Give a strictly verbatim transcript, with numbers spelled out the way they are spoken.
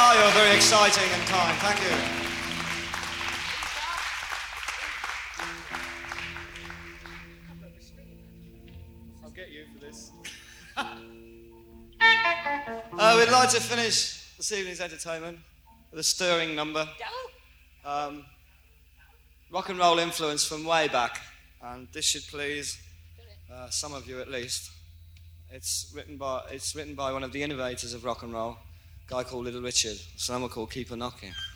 Oh, you're very exciting and kind. Thank you. I'll get you for this. uh, we'd like to finish this evening's entertainment with a stirring number. Um, rock and roll influence from way back. And this should please uh, some of you at least. It's written by it's written by one of the innovators of rock and roll, a guy called Little Richard. Some are called Keep a Knockin'.